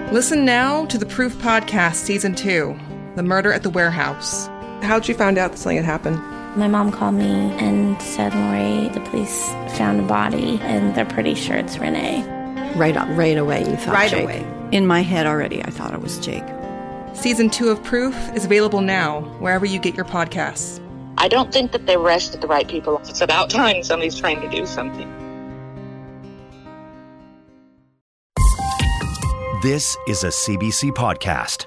Listen now to the Proof Podcast Season 2, The Murder at the Warehouse. How'd you find out that something had happened? My mom called me and said, Lori, the police found a body and they're pretty sure it's Renee. Right away you thought Right Jake. away. In my head already I thought it was Jake. Season 2 of Proof is available now, wherever you get your podcasts. I don't think that they arrested the right people. It's about time somebody's trying to do something. This is a CBC podcast.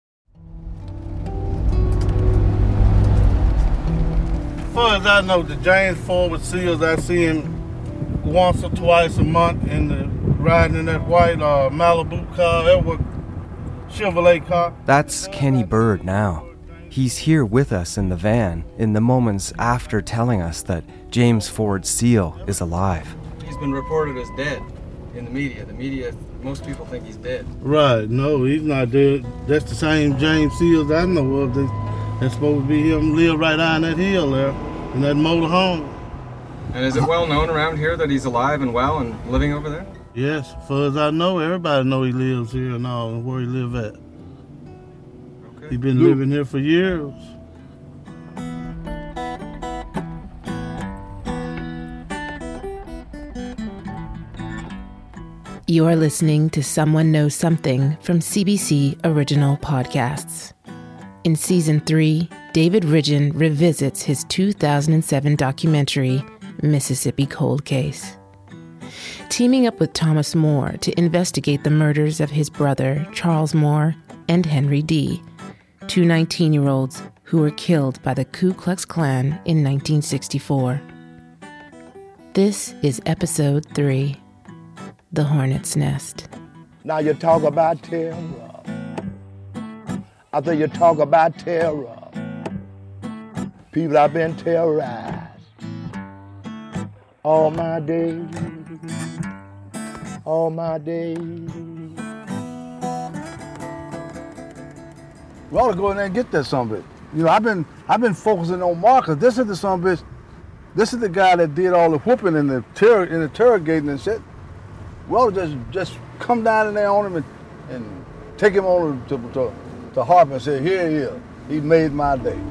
As far as I know, the James Ford Seals, I see him once or twice a month riding in that white Malibu car, Chevrolet car. That's Kenny Bird now. He's here with us in the van in the moments after telling us that James Ford Seal is alive. He's been reported as dead in the media. Most people think he's dead. Right, no, he's not dead. That's the same James Seals I know of. That's supposed to be him, live right down that hill there in that motor home. And is it well known around here that he's alive and well and living over there? Yes, as far as I know, everybody know he lives here and all, and where he live at. Okay. He's been living here for years. You are listening to Someone Knows Something from CBC Original Podcasts. In Season 3, David Ridgen revisits his 2007 documentary, Mississippi Cold Case. Teaming up with Thomas More to investigate the murders of his brother, Charles Moore, and Henry Dee, two 19-year-olds who were killed by the Ku Klux Klan in 1964. This is Episode 3. The Hornet's Nest. Now you talk about terror. After you talk about terror, people have been terrorized all my days, all my days. We ought to go in there and get that son of a bitch. You know, I've been focusing on Marcus. This is the son of a bitch. This is the guy that did all the whooping and the interrogating and shit. We ought to just come down in there on him and take him on to Harper and say, here he is. He made my day.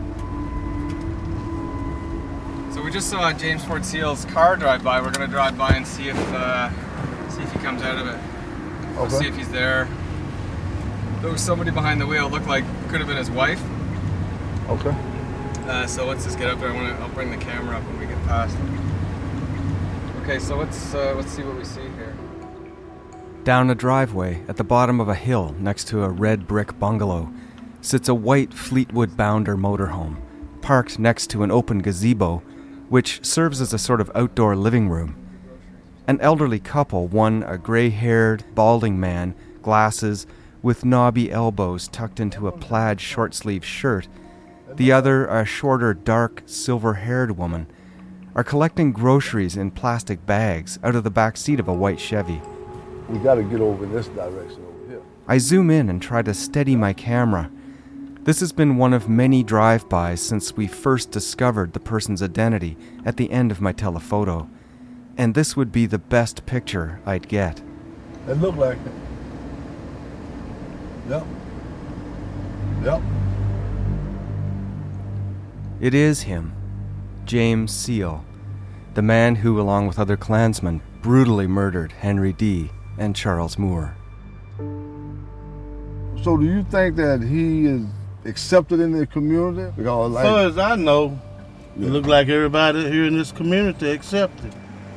So we just saw James Ford Seal's car drive by. We're going to drive by and see if he comes out of it. We'll Okay. see if he's there. There was somebody behind the wheel. It looked like could have been his wife. Okay. So let's just get up there. I'll bring the camera up when we get past him. Okay, so let's see what we see here. Down a driveway at the bottom of a hill next to a red brick bungalow sits a white Fleetwood Bounder motorhome, parked next to an open gazebo, which serves as a sort of outdoor living room. An elderly couple, one a gray-haired, balding man, glasses, with knobby elbows tucked into a plaid short-sleeved shirt, the other a shorter, dark, silver-haired woman, are collecting groceries in plastic bags out of the back seat of a white Chevy. We got to get over in this direction over here. I zoom in and try to steady my camera. This has been one of many drive-bys since we first discovered the person's identity at the end of my telephoto, and this would be the best picture I'd get. It looked like it. Yep. Yep. It is him, James Seal, the man who, along with other Klansmen, brutally murdered Henry Dee and Charles Moore. So do you think that he is accepted in the community? Because, As far as I know, it look like everybody here in this community accepted.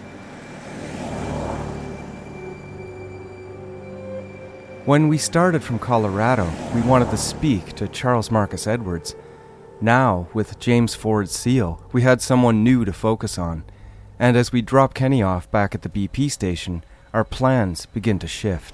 When we started from Colorado, we wanted to speak to Charles Marcus Edwards. Now, with James Ford Seal, we had someone new to focus on. And as we drop Kenny off back at the BP station, our plans begin to shift.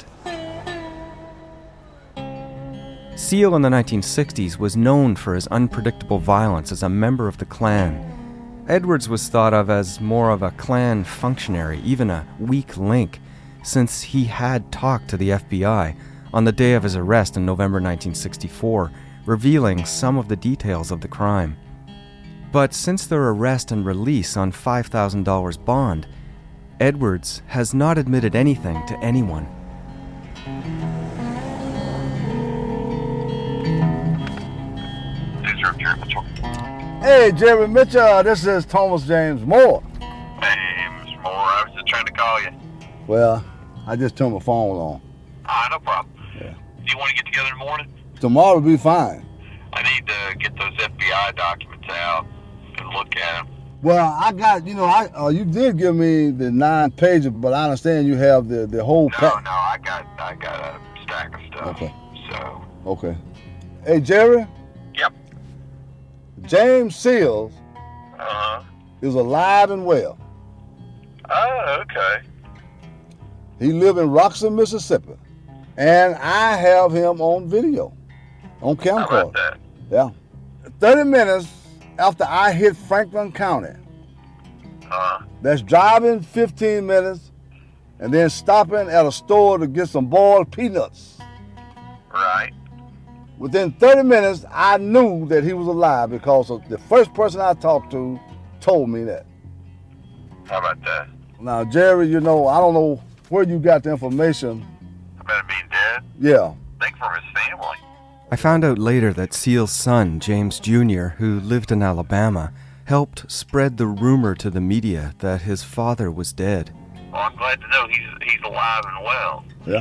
Seal in the 1960s was known for his unpredictable violence as a member of the Klan. Edwards was thought of as more of a Klan functionary, even a weak link, since he had talked to the FBI on the day of his arrest in November 1964, revealing some of the details of the crime. But since their arrest and release on $5,000 bond, Edwards has not admitted anything to anyone. Hey, Jerry Mitchell, this is Thomas James Moore. Hey, Mr. Moore, I was just trying to call you. Well, I just turned my phone on. No problem. Yeah. Do you want to get together in the morning? Tomorrow will be fine. I need to get those FBI documents out and look at them. Well, I got, you did give me the 9 pages, but I understand you have the whole pack. No, I got a stack of stuff. Okay. So. Okay. Hey, Jerry? Yep. James Seals is alive and well. Oh, okay. He lives in Roxon, Mississippi. And I have him on video, on camcorder. How about that? Yeah. 30 minutes after I hit Franklin County. That's driving 15 minutes and then stopping at a store to get some boiled peanuts. Right. Within 30 minutes, I knew that he was alive because of the first person I talked to told me that. How about that? Now, Jerry, I don't know where you got the information. About him being dead? Yeah. I think from his family. I found out later that Seal's son, James Jr., who lived in Alabama, helped spread the rumor to the media that his father was dead. Well, I'm glad to know he's alive and well. Yeah.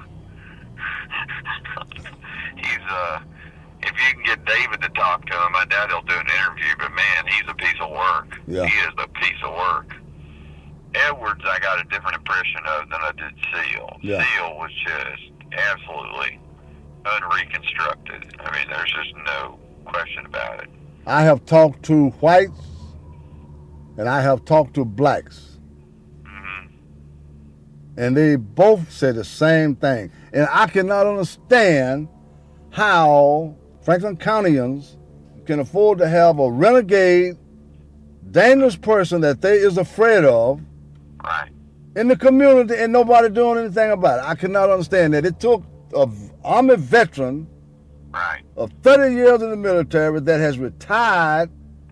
If you can get David to talk to him, I doubt he'll do an interview, but man, he's a piece of work. Yeah. He is a piece of work. Edwards, I got a different impression of than I did Seal. Yeah. Seal was just absolutely unreconstructed. I mean, there's just no question about it. I have talked to whites and I have talked to blacks. Mm-hmm. And they both say the same thing. And I cannot understand how Franklin Countyans can afford to have a renegade, dangerous person that they is afraid of in the community and nobody doing anything about it. I cannot understand that. It took an Army veteran of 30 years in the military that has retired,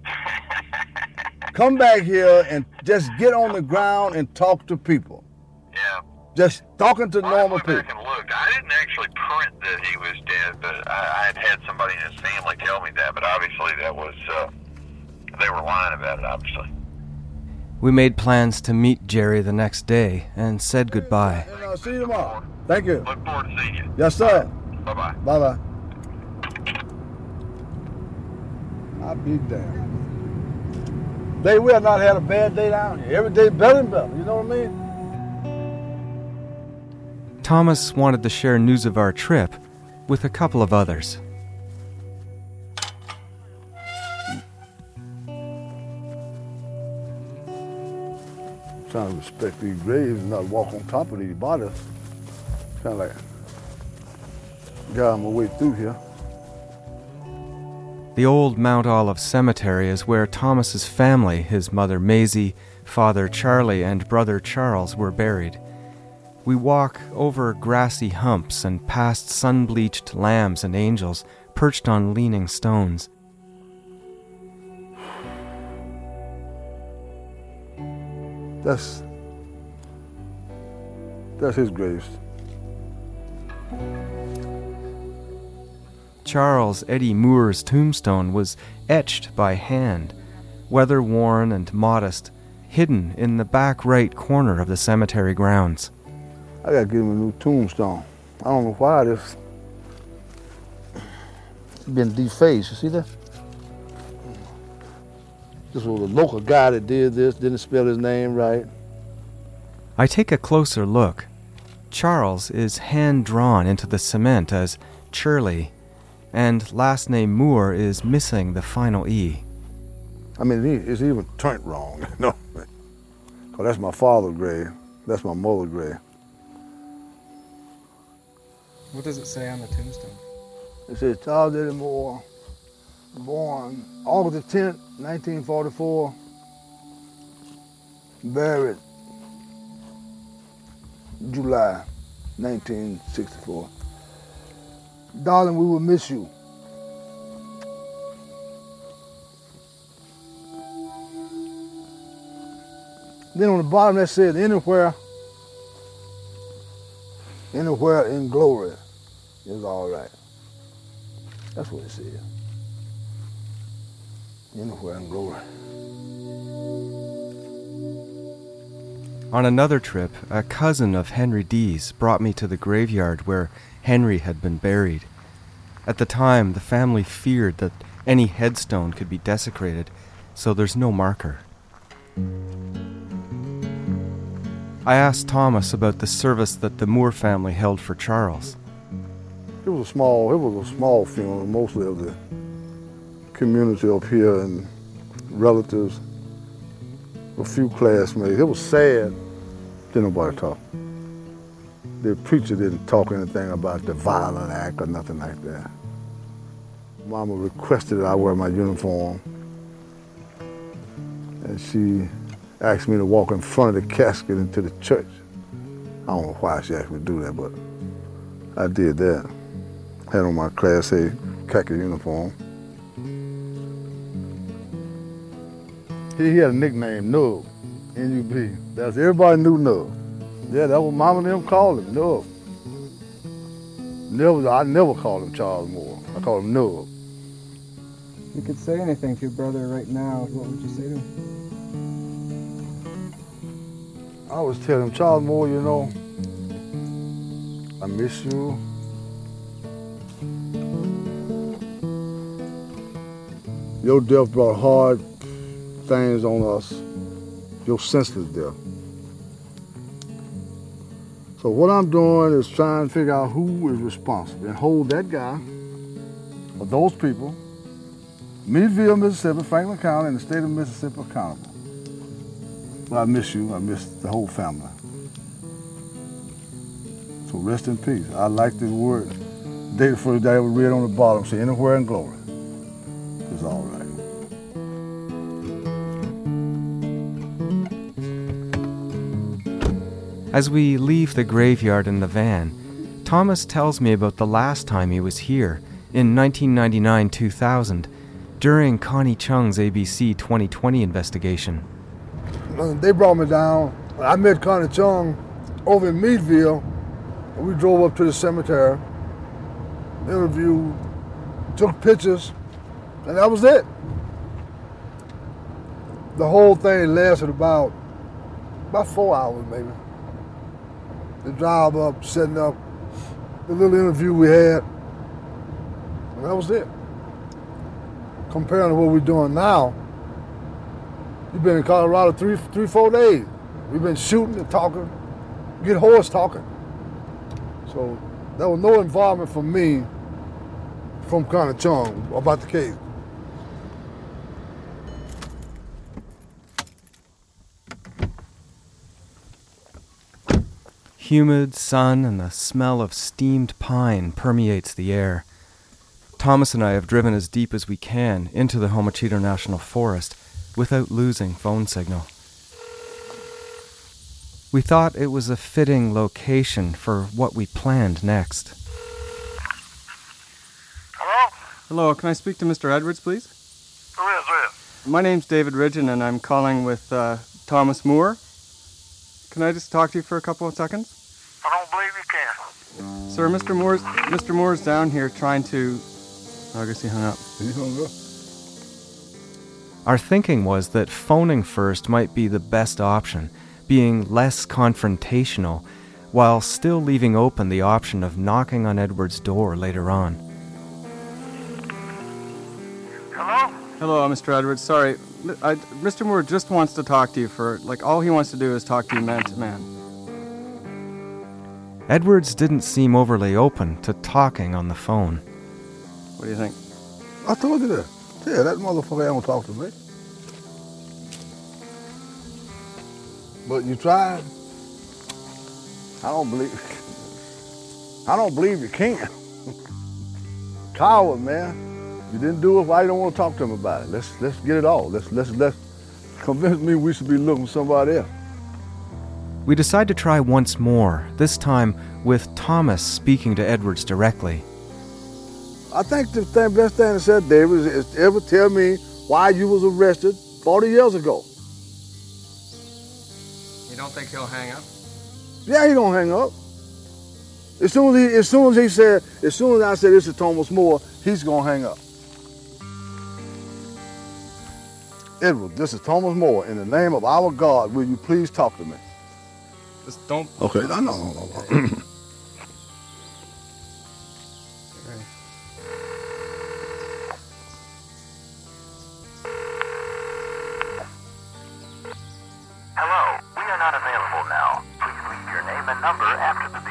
come back here and just get on the ground and talk to people. Yeah. Just talking to normal people. Back and look, I didn't actually print that he was dead, but I had somebody in his family tell me that, but obviously that was, they were lying about it, obviously. We made plans to meet Jerry the next day and said goodbye. And I'll see you tomorrow. Thank you. Look forward to seeing you. Yes, sir. Bye-bye. Bye-bye. I'll be damned. We have not had a bad day down here. Every day better and better. You know what I mean? Thomas wanted to share news of our trip with a couple of others. Trying to respect these graves and not walk on top of these bodies. Kind of like guide my way through here. The old Mount Olive Cemetery is where Thomas's family, his mother Maisie, father Charlie, and brother Charles were buried. We walk over grassy humps and past sun-bleached lambs and angels perched on leaning stones. That's his grave. Charles Eddie Moore's tombstone was etched by hand, weather-worn and modest, hidden in the back right corner of the cemetery grounds. I gotta give him a new tombstone. I don't know why this been defaced. You see that? This was a local guy that did this, didn't spell his name right. I take a closer look. Charles is hand-drawn into the cement as Churley, and last name Moore is missing the final E. I mean, it's even turned wrong, you know? Because that's my father's grave. That's my mother's grave. What does it say on the tombstone? It says Charles Eddie Moore, born August 10th, 1944, buried July 1964. Darling, we will miss you. Then on the bottom that says anywhere in glory is all right. That's what it says. Anywhere in glory. On another trip, a cousin of Henry Dees brought me to the graveyard where Henry had been buried. At the time, the family feared that any headstone could be desecrated, so there's no marker. I asked Thomas about the service that the Moore family held for Charles. It was a small funeral, mostly of the community up here and relatives, a few classmates. It was sad. Didn't nobody talk. The preacher didn't talk anything about the violent act or nothing like that. Mama requested that I wear my uniform, and she asked me to walk in front of the casket into the church. I don't know why she asked me to do that, but I did that. Had on my Class A khaki uniform. He had a nickname, Nub, N-U-B. That's everybody knew Nub. Yeah, that's what Mama and them called him, Nub. I never called him Charles Moore. I called him Nub. If you could say anything to your brother right now, what would you say to him? I was telling him, Charles Moore, you know, I miss you. Your death brought hard things on us, your senseless death. So what I'm doing is trying to figure out who is responsible and hold that guy, or those people, Meadville, Mississippi, Franklin County, and the state of Mississippi accountable. But I miss you, I miss the whole family. So rest in peace. I like the word, the day before the day I would read on the bottom, say anywhere in glory. It's all right. As we leave the graveyard in the van, Thomas tells me about the last time he was here, in 1999-2000, during Connie Chung's ABC 2020 investigation. They brought me down. I met Connie Chung over in Meadville. We drove up to the cemetery, interviewed, took pictures, and that was it. The whole thing lasted about 4 hours, maybe. The drive up, setting up, the little interview we had, and that was it. Comparing to what we're doing now, we've been in Colorado three, 4 days. We've been shooting and talking, get horse talking. So there was no involvement from me, from Connie Chung, about the case. Humid sun and the smell of steamed pine permeates the air. Thomas and I have driven as deep as we can into the Homachito National Forest without losing phone signal. We thought it was a fitting location for what we planned next. Hello? Hello, can I speak to Mr. Edwards, please? Who is this? My name's David Ridgen, and I'm calling with Thomas Moore. Can I just talk to you for a couple of seconds? I don't believe you can. Sir, Mr. Moore's down here trying to... Oh, I guess he hung up. He hung up? Our thinking was that phoning first might be the best option, being less confrontational, while still leaving open the option of knocking on Edward's door later on. Hello? Hello, Mr. Edwards. Sorry, Mr. Moore just wants to talk to you for, all he wants to do is talk to you man to man. Edwards didn't seem overly open to talking on the phone. What do you think? I told you that. Yeah, that motherfucker ain't gonna talk to me. But you tried. I don't believe you can. Coward, man. You didn't do it. Why you don't want to talk to him about it? Let's get it all. Let's convince me we should be looking for somebody else. We decide to try once more, this time with Thomas speaking to Edwards directly. I think the best thing to say, David, is to ever tell me why you was arrested 40 years ago. You don't think he'll hang up? Yeah, he gonna hang up. As soon as I said this is Thomas Moore, he's gonna hang up. Edward, this is Thomas Moore. In the name of our God, will you please talk to me? Just don't. Okay, no. Hello, we are not available now. Please leave your name and number after the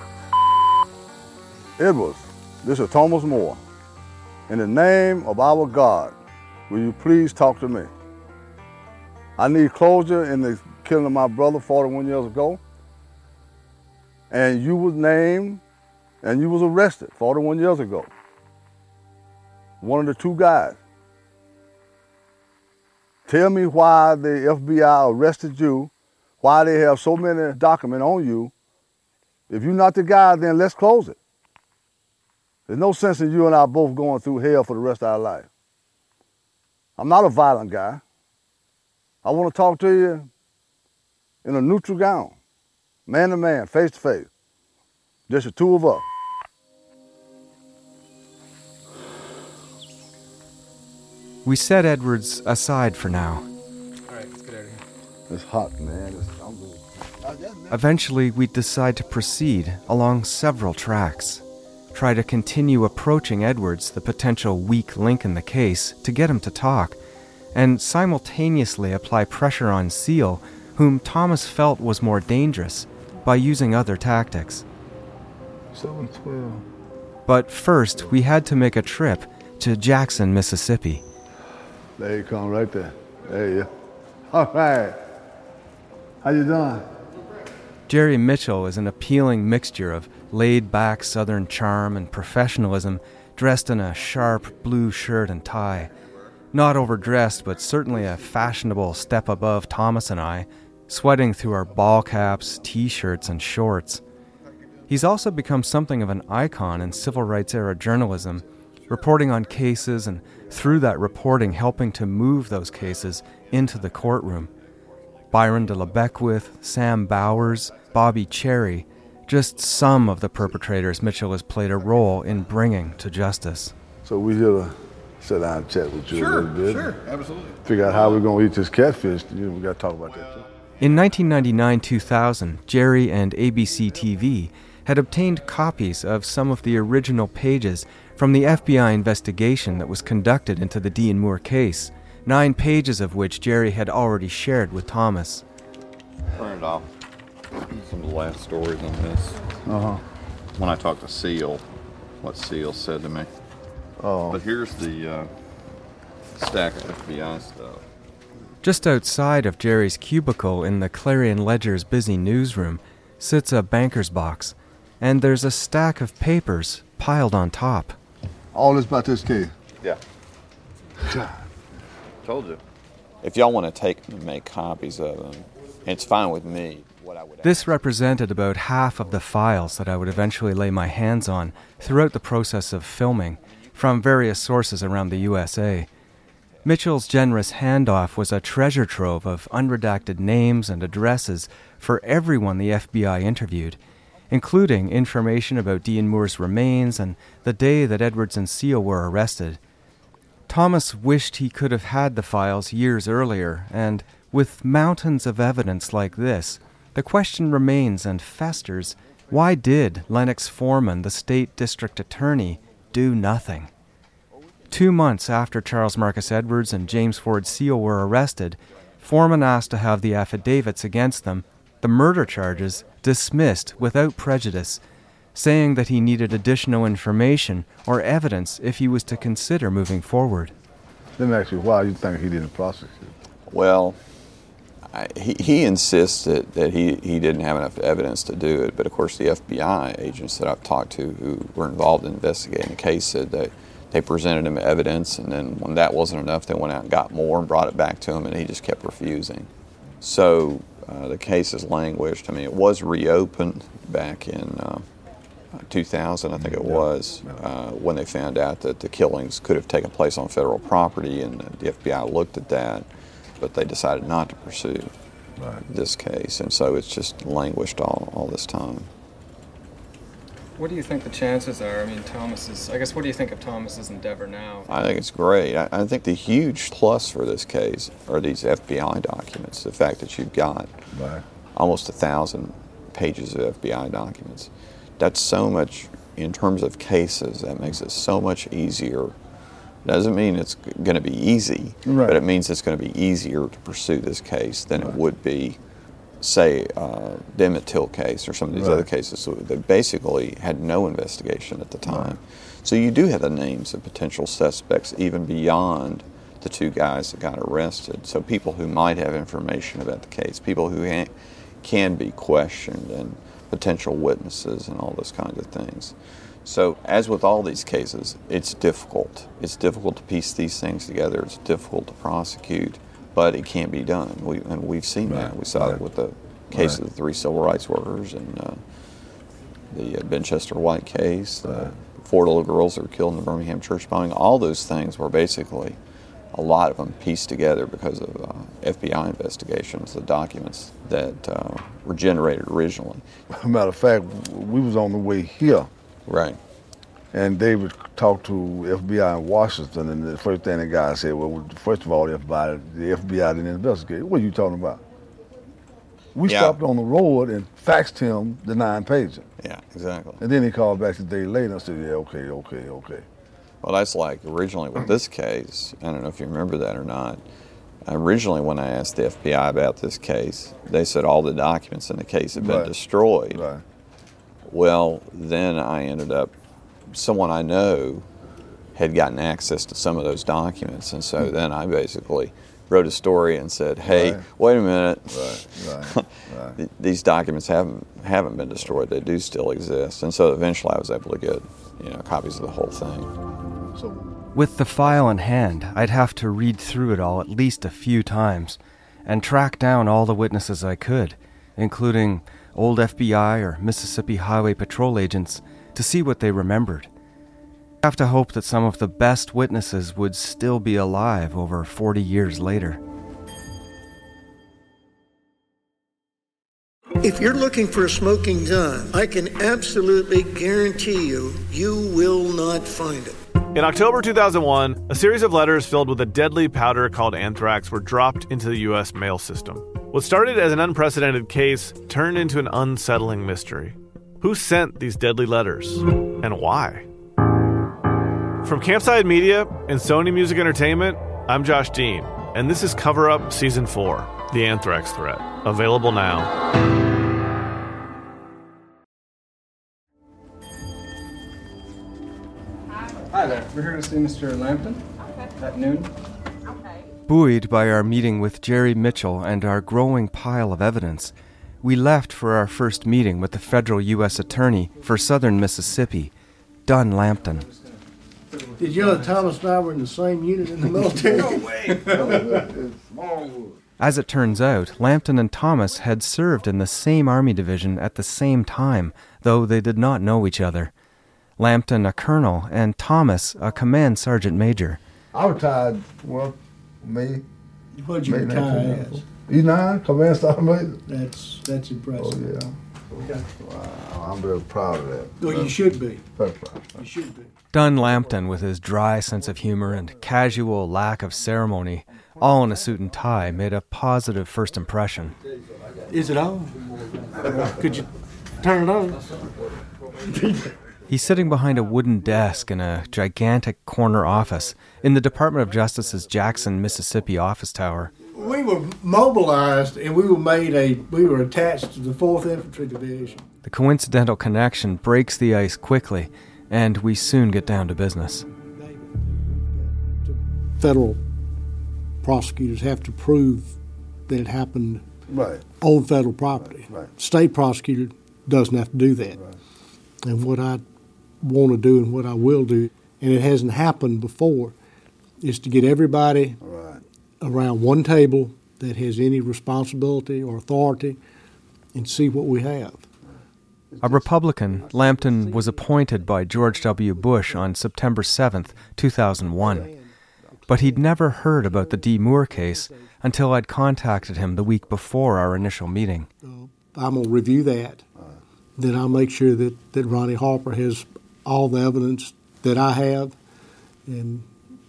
beep. Edwards, this is Thomas Moore. In the name of our God, will you please talk to me? I need closure in the killing of my brother 41 years ago. And you was named and you was arrested 41 years ago. One of the two guys. Tell me why the FBI arrested you, why they have so many documents on you. If you're not the guy, then let's close it. There's no sense in you and I both going through hell for the rest of our life. I'm not a violent guy. I want to talk to you in a neutral gown, man to man, face to face. Just the two of us. We set Edwards aside for now. All right, let's get out of here. It's hot, man. Eventually, we decide to proceed along several tracks. Try to continue approaching Edwards, the potential weak link in the case, to get him to talk, and simultaneously apply pressure on Seal, whom Thomas felt was more dangerous, by using other tactics. 712. But first, we had to make a trip to Jackson, Mississippi. There you come, right there. There you. All right. How you doing? Jerry Mitchell is an appealing mixture of laid-back Southern charm and professionalism, dressed in a sharp blue shirt and tie. Not overdressed, but certainly a fashionable step above Thomas and I, sweating through our ball caps, t-shirts, and shorts. He's also become something of an icon in civil rights-era journalism, reporting on cases and, through that reporting, helping to move those cases into the courtroom. Byron de la Beckwith, Sam Bowers, Bobby Cherry, just some of the perpetrators Mitchell has played a role in bringing to justice. So we here to sit down and chat with you a little bit. Sure, absolutely. Figure out how we're going to eat this catfish. We got to talk about that too. In 1999-2000, Jerry and ABC TV had obtained copies of some of the original pages from the FBI investigation that was conducted into the Dean Moore case, 9 pages of which Jerry had already shared with Thomas. Turn it off. Some of the last stories on this. When I talked to Seal, what Seal said to me. But here's the stack of FBI stuff. Just outside of Jerry's cubicle in the Clarion Ledger's busy newsroom sits a banker's box, and there's a stack of papers piled on top. All this about this case? Yeah. Told you. If y'all want to take them and make copies of them, it's fine with me. This represented about half of the files that I would eventually lay my hands on throughout the process of filming, from various sources around the USA. Mitchell's generous handoff was a treasure trove of unredacted names and addresses for everyone the FBI interviewed, including information about Dean Moore's remains and the day that Edwards and Seal were arrested. Thomas wished he could have had the files years earlier, and with mountains of evidence like this, the question remains and festers, why did Lennox Foreman, the state district attorney, do nothing? 2 months after Charles Marcus Edwards and James Ford Seal were arrested, Foreman asked to have the affidavits against them, the murder charges, dismissed without prejudice, saying that he needed additional information or evidence if he was to consider moving forward. Let me ask you, why you think he didn't prosecute? Well, he insisted that he didn't have enough evidence to do it, but of course the FBI agents that I've talked to who were involved in investigating the case said that they presented him evidence, and then when that wasn't enough, they went out and got more and brought it back to him, and he just kept refusing. So the case has languished. I mean, it was reopened back in 2000, I think it was, when they found out that the killings could have taken place on federal property, and the FBI looked at that, but they decided not to pursue this case, and so it's just languished all this time. What do you think the chances are? I mean, what do you think of Thomas's endeavor now? I think it's great. I think the huge plus for this case are these FBI documents. The fact that you've got almost 1,000 pages of FBI documents. That's so much, in terms of cases, that makes it so much easier. Doesn't mean it's going to be easy, but it means it's going to be easier to pursue this case than it would be, say, the Emmett Till case or some of these other cases. So they basically had no investigation at the time. So you do have the names of potential suspects even beyond the 2 guys that got arrested. So people who might have information about the case, people who can be questioned, and potential witnesses and all those kinds of things. So as with all these cases, it's difficult. It's difficult to piece these things together. It's difficult to prosecute. But it can be done, we've seen that. We saw it with the case of the 3 civil rights workers, and the Benchester White case, the 4 little girls that were killed in the Birmingham church bombing. All those things were basically, a lot of them pieced together because of FBI investigations, the documents that were generated originally. Matter of fact, we was on the way here. Right. And David talked to FBI in Washington, and the first thing the guy said, well, first of all, the FBI didn't investigate. What are you talking about? We stopped on the road and faxed him the 9-pager. Yeah, exactly. And then he called back a day later and said, yeah, okay. Well, that's like originally with this case, I don't know if you remember that or not. Originally, when I asked the FBI about this case, they said all the documents in the case had been destroyed. Right. Well, then I ended up, someone I know had gotten access to some of those documents, and so then I basically wrote a story and said, hey, wait a minute, these documents haven't been destroyed, they do still exist. And so eventually I was able to get copies of the whole thing. With the file in hand, I'd have to read through it all at least a few times and track down all the witnesses I could, including old FBI or Mississippi Highway Patrol agents, to see what they remembered. I have to hope that some of the best witnesses would still be alive over 40 years later. If you're looking for a smoking gun, I can absolutely guarantee you will not find it. In October 2001, a series of letters filled with a deadly powder called anthrax were dropped into the U.S. mail system. What started as an unprecedented case turned into an unsettling mystery. Who sent these deadly letters, and why? From Campside Media and Sony Music Entertainment, I'm Josh Dean, and this is Cover Up Season 4, The Anthrax Threat, available now. Hi there, we're here to see Mr. Lampton at noon. Buoyed by our meeting with Jerry Mitchell and our growing pile of evidence, we left for our first meeting with the federal U.S. Attorney for Southern Mississippi, Dunn Lampton. Did you know that Thomas and I were in the same unit in the military? No way! As it turns out, Lampton and Thomas had served in the same Army division at the same time, though they did not know each other. Lampton a colonel and Thomas a command sergeant major. I retired, May. What did you retire as? E9, command sergeant major. That's impressive. Oh, yeah. Wow, I'm very proud of that. Well, you should be. Very proud. You should be. Dunn Lampton, with his dry sense of humor and casual lack of ceremony, all in a suit and tie, made a positive first impression. Is it on? Could you turn it on? He's sitting behind a wooden desk in a gigantic corner office in the Department of Justice's Jackson, Mississippi office tower. We were mobilized and we were attached to the 4th Infantry Division. The coincidental connection breaks the ice quickly, and we soon get down to business. Federal prosecutors have to prove that it happened on federal property. Right. State prosecutor doesn't have to do that. Right. And what I want to do and what I will do, and it hasn't happened before, is to get everybody around one table that has any responsibility or authority and see what we have. A Republican, Lampton was appointed by George W. Bush on September 7th, 2001. But he'd never heard about the D. Moore case until I'd contacted him the week before our initial meeting. I'm going to review that, then I'll make sure that Ronnie Harper has all the evidence that I have. And,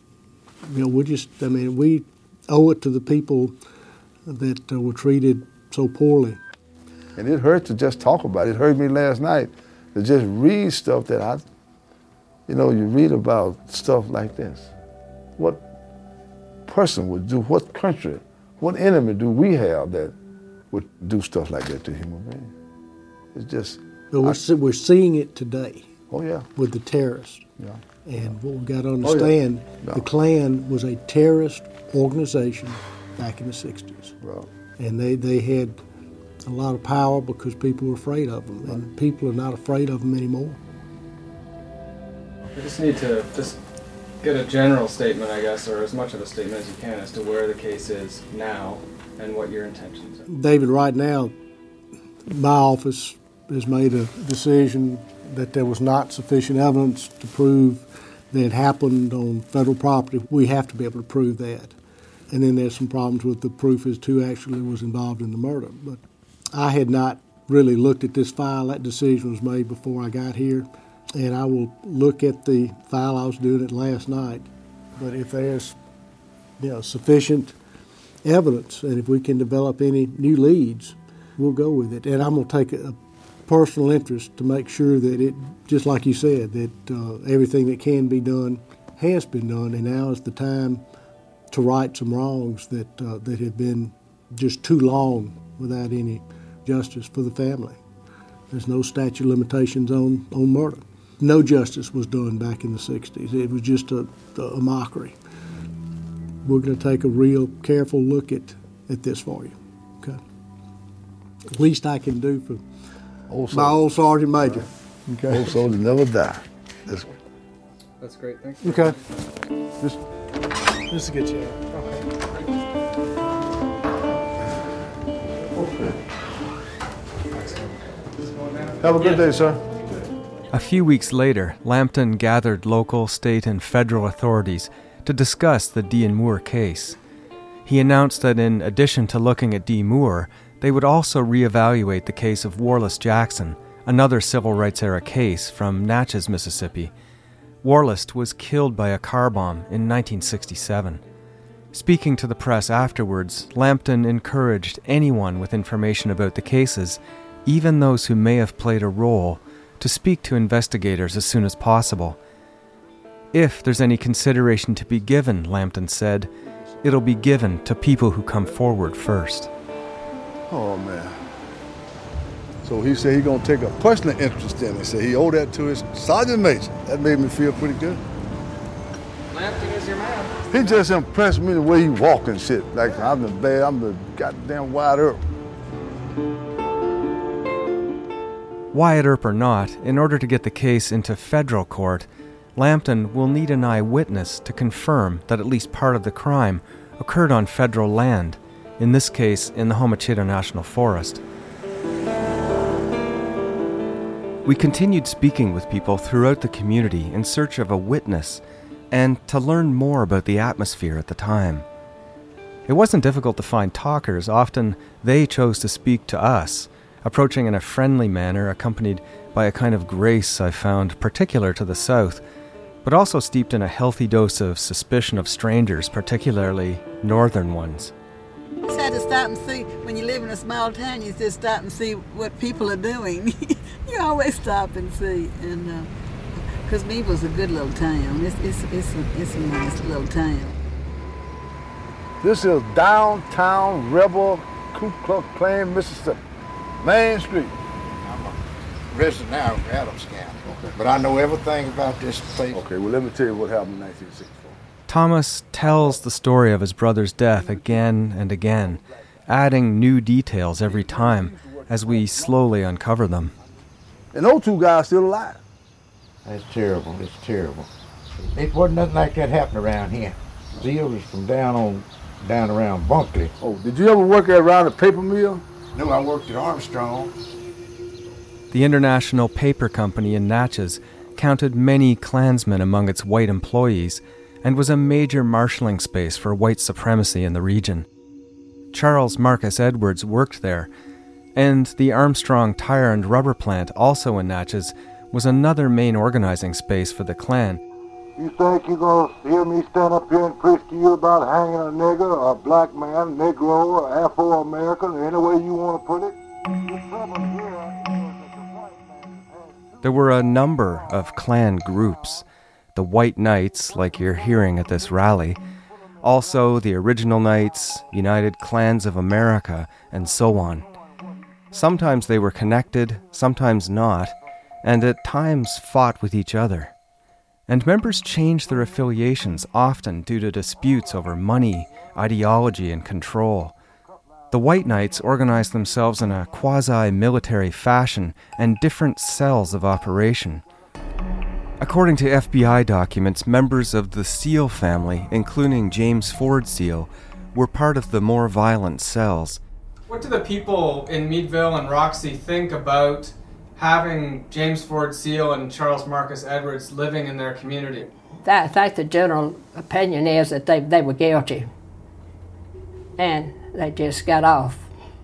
we owe it to the people that were treated so poorly. And it hurt to just talk about it. It hurt me last night to just read stuff that you read about stuff like this. What person would do, what country, what enemy do we have that would do stuff like that to human beings? It's just... We're seeing it today. Oh, yeah. With the terrorists. Yeah. And what we've got to understand, the Klan was a terrorist organization back in the 60s. Right. And they had a lot of power because people were afraid of them, and people are not afraid of them anymore. We just need to get a general statement, I guess, or as much of a statement as you can as to where the case is now and what your intentions are. David, right now, my office has made a decision that there was not sufficient evidence to prove that it happened on federal property. We have to be able to prove that. And then there's some problems with the proof as to who actually was involved in the murder. But I had not really looked at this file. That decision was made before I got here. And I will look at the file. I was doing it last night. But if there's sufficient evidence, and if we can develop any new leads, we'll go with it. And I'm going to take a personal interest to make sure that it, just like you said, that everything that can be done has been done, and now is the time to right some wrongs that have been just too long without any justice for the family. There's no statute of limitations on murder. No justice was done back in the 60s. It was just a mockery. We're going to take a real careful look at this for you. Okay. Least I can do for my old Sergeant Major. Okay. Old soldiers never die. That's great. Thanks. Okay. Just to get you out. Okay. Have a good day, sir. A few weeks later, Lambton gathered local, state, and federal authorities to discuss the Dee and Moore case. He announced that in addition to looking at Dee Moore, they would also reevaluate the case of Warless Jackson, another civil rights era case from Natchez, Mississippi. Warless was killed by a car bomb in 1967. Speaking to the press afterwards, Lambton encouraged anyone with information about the cases, even those who may have played a role, to speak to investigators as soon as possible. If there's any consideration to be given, Lambton said, it'll be given to people who come forward first. Oh, man. So he said he's going to take a personal interest in it. He said he owed that to his Sergeant Major. That made me feel pretty good. Lambton is your man. He just impressed me the way he walk and shit. Like, I'm the goddamn Wyatt Earp. Wyatt Earp or not, in order to get the case into federal court, Lambton will need an eyewitness to confirm that at least part of the crime occurred on federal land, in this case in the Homachito National Forest. We continued speaking with people throughout the community in search of a witness and to learn more about the atmosphere at the time. It wasn't difficult to find talkers. Often they chose to speak to us, approaching in a friendly manner accompanied by a kind of grace I found particular to the South, but also steeped in a healthy dose of suspicion of strangers, particularly northern ones. You just had to stop and see. When you live in a small town, you just stop and see what people are doing. You always stop and see. And because Meadville's a good little town. It's a nice little town. This is downtown Rebel Ku Klux Klan, Mississippi. Main Street. I'm a resident now of Adams County, but I know everything about this place. Okay, well, let me tell you what happened in 1964. Thomas tells the story of his brother's death again and again, adding new details every time as we slowly uncover them. And those two guys still alive. That's terrible. It's terrible. It wasn't nothing like that happening around here. Zeal was from down around Bunkley. Oh, did you ever work around the paper mill? No, I worked at Armstrong. The International Paper Company in Natchez counted many Klansmen among its white employees and was a major marshalling space for white supremacy in the region. Charles Marcus Edwards worked there. And the Armstrong Tire and Rubber Plant, also in Natchez, was another main organizing space for the Klan. You think you're going to hear me stand up here and preach to you about hanging a nigger, or a black man, Negro, or Afro-American, any way you want to put it? There were a number of Klan groups. The White Knights, like you're hearing at this rally, also the Original Knights, United Klans of America, and so on. Sometimes they were connected, sometimes not, and at times fought with each other. And members changed their affiliations often due to disputes over money, ideology, and control. The White Knights organized themselves in a quasi-military fashion and different cells of operation. According to FBI documents, members of the Seal family, including James Ford Seal, were part of the more violent cells. What do the people in Meadville and Roxy think about having James Ford Seal and Charles Marcus Edwards living in their community? I think the general opinion is that they were guilty, and they just got off.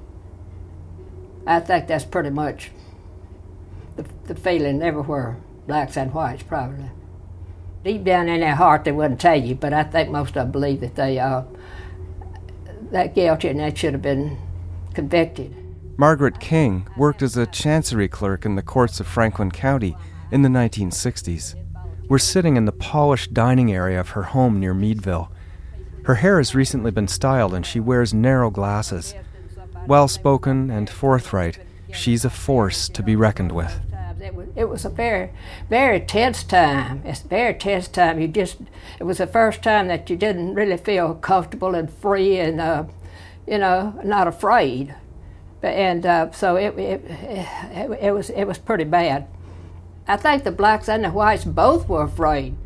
I think that's pretty much the feeling everywhere, blacks and whites probably. Deep down in their heart they wouldn't tell you, but I think most of them believe that they're guilty and they should have been convicted. Margaret King worked as a chancery clerk in the courts of Franklin County in the 1960s. We're sitting in the polished dining area of her home near Meadville. Her hair has recently been styled and she wears narrow glasses. Well-spoken and forthright, she's a force to be reckoned with. It was a very, very tense time. It's a very tense time. It was the first time that you didn't really feel comfortable and free and, not afraid. So it was pretty bad. I think the blacks and the whites both were afraid.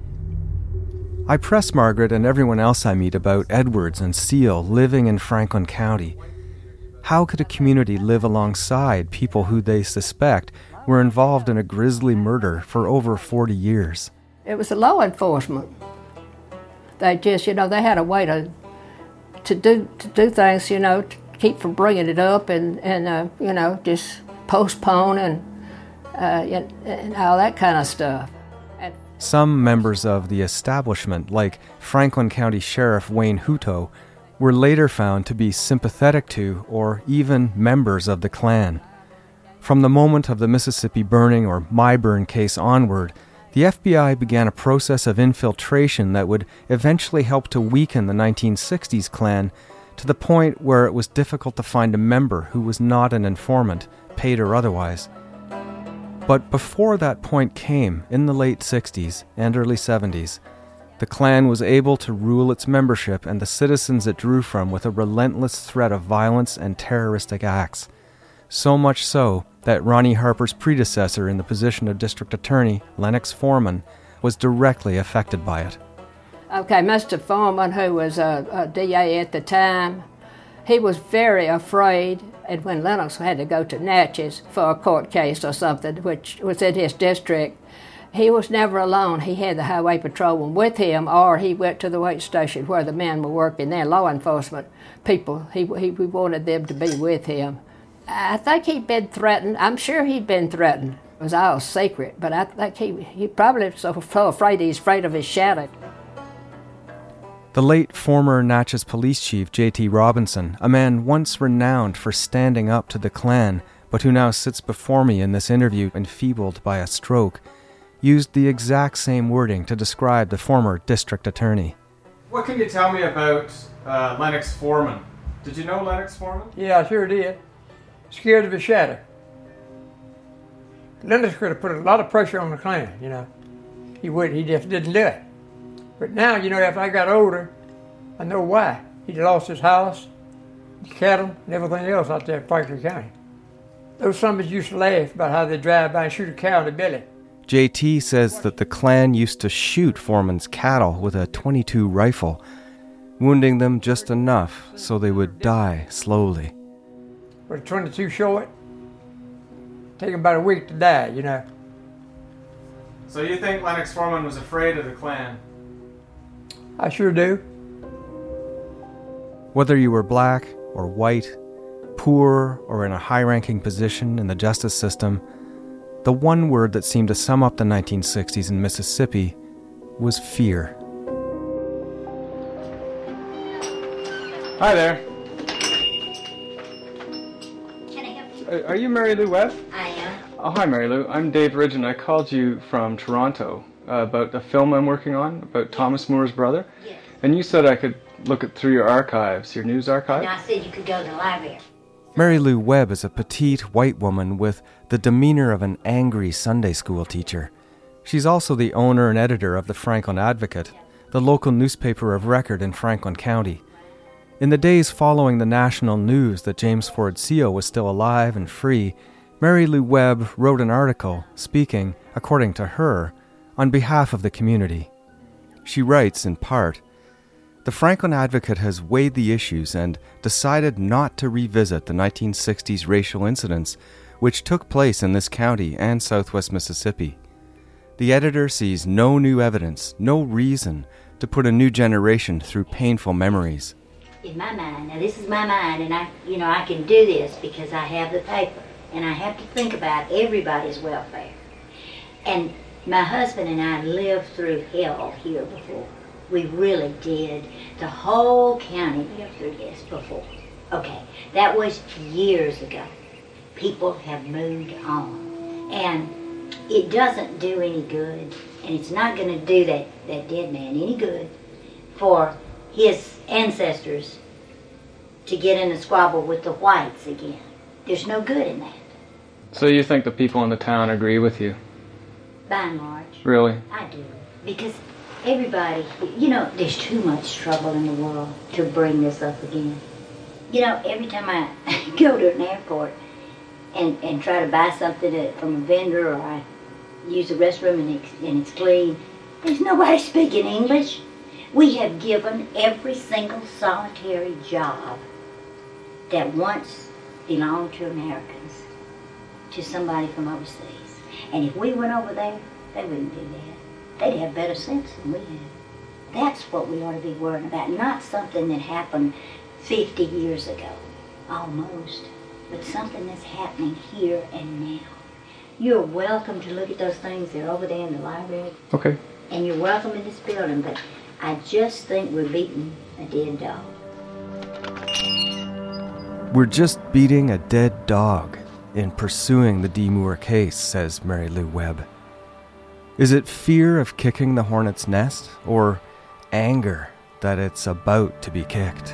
I press Margaret and everyone else I meet about Edwards and Seal living in Franklin County. How could a community live alongside people who they suspect were involved in a grisly murder for over 40 years? It was the law enforcement. They just, they had a way to do things, to keep from bringing it up and just postpone and all that kind of stuff. Some members of the establishment, like Franklin County Sheriff Wayne Hutto, were later found to be sympathetic to or even members of the Klan. From the moment of the Mississippi burning or Myburn case onward, the FBI began a process of infiltration that would eventually help to weaken the 1960s Klan to the point where it was difficult to find a member who was not an informant, paid or otherwise. But before that point came, in the late 60s and early 70s, the Klan was able to rule its membership and the citizens it drew from with a relentless threat of violence and terroristic acts. So much so that Ronnie Harper's predecessor in the position of district attorney, Lennox Foreman, was directly affected by it. Okay, Mr. Foreman, who was a DA at the time, he was very afraid. And when Lennox had to go to Natchez for a court case or something, which was in his district, he was never alone. He had the highway patrolman with him, or he went to the wait station where the men were working there, law enforcement people. He wanted them to be with him. I think he'd been threatened. I'm sure he'd been threatened. It was all secret, but I think he probably was so afraid he's afraid of his shadow. The late former Natchez Police Chief J.T. Robinson, a man once renowned for standing up to the Klan, but who now sits before me in this interview enfeebled by a stroke, used the exact same wording to describe the former district attorney. What can you tell me about Lennox Foreman? Did you know Lennox Foreman? Yeah, I sure did. Scared of his shadow. Lennox could have put a lot of pressure on the Klan, He just didn't do it. But now, after I got older, I know why. He'd lost his house, his cattle, and everything else out there in Franklin County. Those sons used to laugh about how they drive by and shoot a cow in the belly. JT says that the Klan used to shoot Foreman's cattle with a .22 rifle, wounding them just enough so they would die slowly. With a .22 short, take him about a week to die, So you think Lennox Foreman was afraid of the Klan? I sure do. Whether you were black or white, poor or in a high-ranking position in the justice system, the one word that seemed to sum up the 1960s in Mississippi was fear. Hi there. Are you Mary Lou Webb? I am. Oh, hi, Mary Lou. I'm Dave Ridgen. I called you from Toronto about a film I'm working on about Thomas Moore's brother. Yes. And you said I could look it through your archives, your news archive. And I said you could go to the library. Mary Lou Webb is a petite white woman with the demeanor of an angry Sunday school teacher. She's also the owner and editor of the Franklin Advocate, the local newspaper of record in Franklin County. In the days following the national news that James Ford Seal was still alive and free, Mary Lou Webb wrote an article speaking, according to her, on behalf of the community. She writes, in part, "The Franklin Advocate has weighed the issues and decided not to revisit the 1960s racial incidents which took place in this county and southwest Mississippi. The editor sees no new evidence, no reason to put a new generation through painful memories. In my mind, now this is my mind, and I can do this because I have the paper, and I have to think about everybody's welfare. And my husband and I lived through hell here before. We really did. The whole county lived through this before. Okay, that was years ago. People have moved on. And it doesn't do any good, and it's not going to do that dead man any good for his ancestors to get in a squabble with the whites again. There's no good in that. So you think the people in the town agree with you? By and large. Really? I do. Because everybody, there's too much trouble in the world to bring this up again. Every time I go to an airport and try to buy something from a vendor, or I use the restroom and it's clean, there's nobody speaking English. We have given every single solitary job that once belonged to Americans to somebody from overseas. And if we went over there, they wouldn't do that. They'd have better sense than we have. That's what we ought to be worrying about, not something that happened 50 years ago, almost, but something that's happening here and now. You're welcome to look at those things. They're over there in the library. Okay. And you're welcome in this building, but I just think we're beating a dead dog. We're just beating a dead dog in pursuing the D. Moore case, says Mary Lou Webb. Is it fear of kicking the hornet's nest, or anger that it's about to be kicked?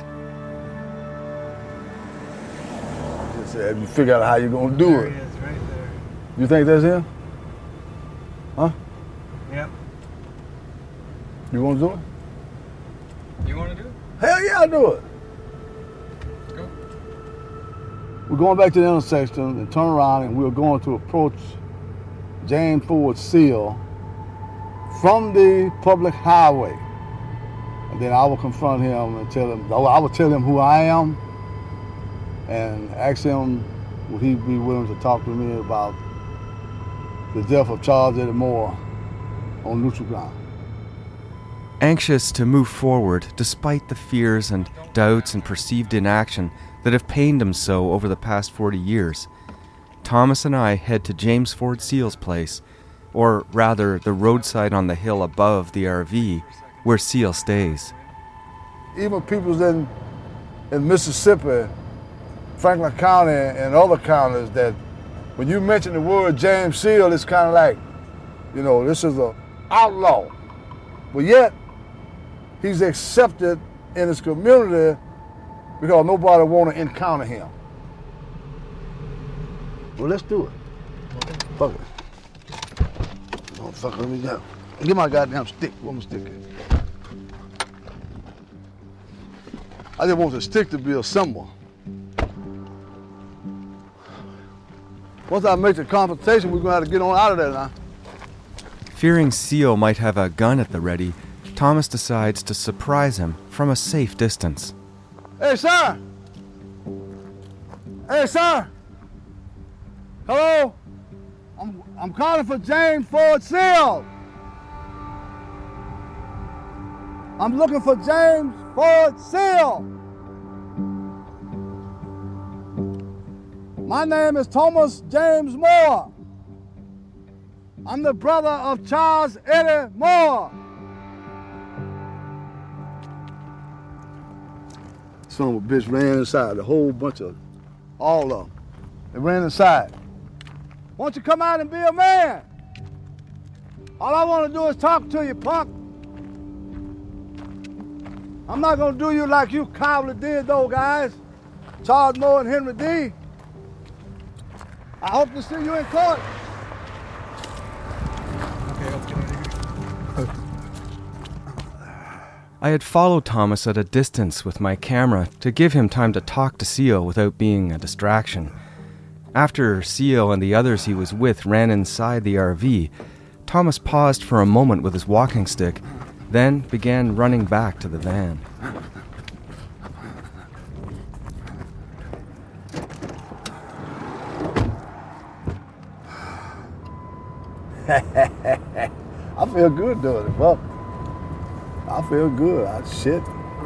Just have you figure out how you're going to do it. It's right there. You think that's him? Huh? Yep. You want to do it? You want to do it? Hell yeah, I'll do it. Go. We're going back to the intersection and turn around, and we're going to approach James Ford Seal from the public highway. And then I will confront him and tell him, I will tell him who I am and ask him, would he be willing to talk to me about the death of Charles Eddie Moore on neutral ground. Anxious to move forward despite the fears and doubts and perceived inaction that have pained him so over the past 40 years, Thomas and I head to James Ford Seal's place, or rather the roadside on the hill above the RV where Seal stays. Even people in Mississippi, Franklin County and other counties, that when you mention the word James Seal, it's kind of like, this is an outlaw. But yet, he's accepted in his community because nobody want to encounter him. Well, let's do it. Fuck it. Motherfucker, let me go. Give my goddamn stick. Where my stick at? I just want the stick to be a symbol. Once I make the confrontation, we're going to have to get on out of there now. Fearing Seal might have a gun at the ready, Thomas decides to surprise him from a safe distance. Hey, sir! Hey, sir! Hello? I'm calling for James Ford Seal. I'm looking for James Ford Seal. My name is Thomas James Moore. I'm the brother of Charles Eddie Moore. Son of a bitch ran inside, a whole bunch of, all of them. They ran inside. Why don't you come out and be a man? All I want to do is talk to you, punk. I'm not going to do you like you cowardly did, though, guys. Charles Moore and Henry D. I hope to see you in court. I had followed Thomas at a distance with my camera to give him time to talk to Seal without being a distraction. After Seal and the others he was with ran inside the RV, Thomas paused for a moment with his walking stick, then began running back to the van. I feel good doing it, fuck. I feel good. Shit.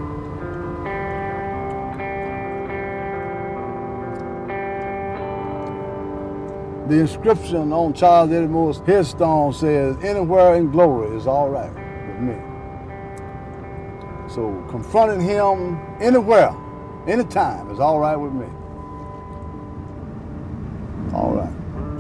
The inscription on Charles Eddie Moore's headstone says, "Anywhere in glory is all right with me." So confronting him anywhere, anytime is all right with me. All right.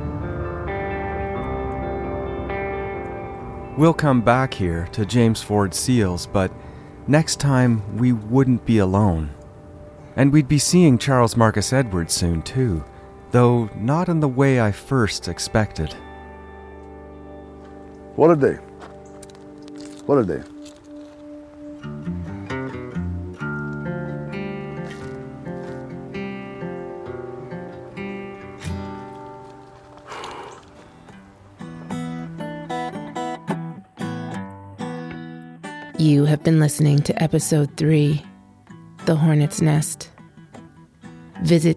We'll come back here to James Ford Seals, but next time we wouldn't be alone. And we'd be seeing Charles Marcus Edwards soon too, though not in the way I first expected. What a day. What a day. You have been listening to Episode 3, The Hornet's Nest. Visit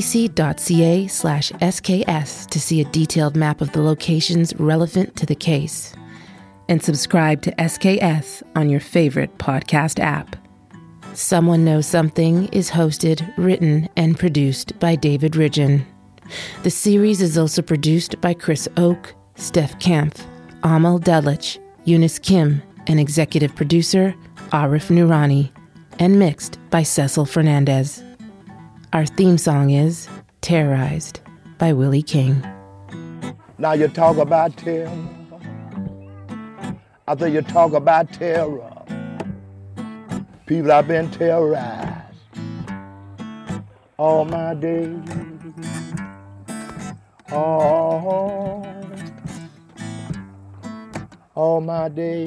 cbc.ca/SKS to see a detailed map of the locations relevant to the case. And subscribe to SKS on your favorite podcast app. Someone Knows Something is hosted, written, and produced by David Ridgen. The series is also produced by Chris Oak, Steph Kampf, Amal Delich, Eunice Kim, and executive producer Arif Noorani, and mixed by Cecil Fernandez. Our theme song is Terrorized by Willie King. Now you talk about terror. After you talk about terror, people have been terrorized all my days. All my days.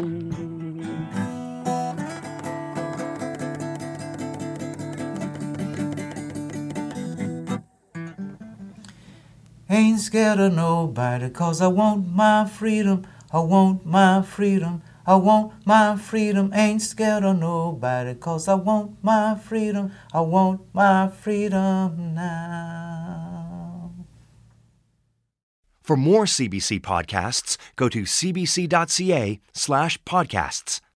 Ain't scared of nobody, 'cause I want my freedom. I want my freedom. I want my freedom. Ain't scared of nobody, 'cause I want my freedom. I want my freedom now. For more CBC podcasts, go to cbc.ca/podcasts.